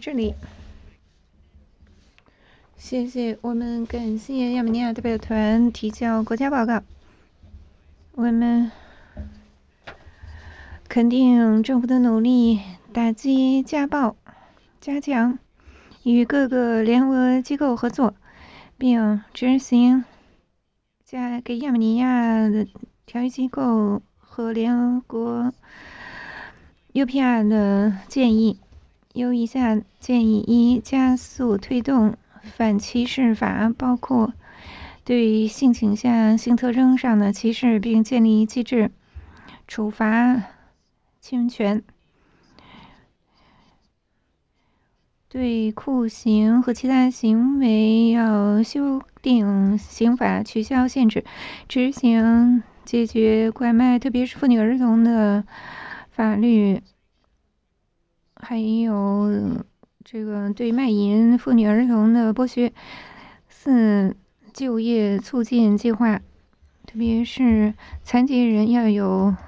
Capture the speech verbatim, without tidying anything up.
这里。谢谢，我们感谢亚美尼亚代表团提交国家报告。我们肯定政府的努力，打击家暴，加强与各个联合机构合作，并执行加给亚美尼亚的调解机构和联合国 U P R 的建议。有以下建议：一、加速推动反歧视法，包括对性倾向、性特征上的歧视，并建立机制处罚侵权。对酷刑和其他行为要修订刑法，取消限制，执行解决拐卖，特别是妇女儿童的法律。还有这个对卖淫妇女儿童的剥削。四、就业促进计划，特别是残疾人要有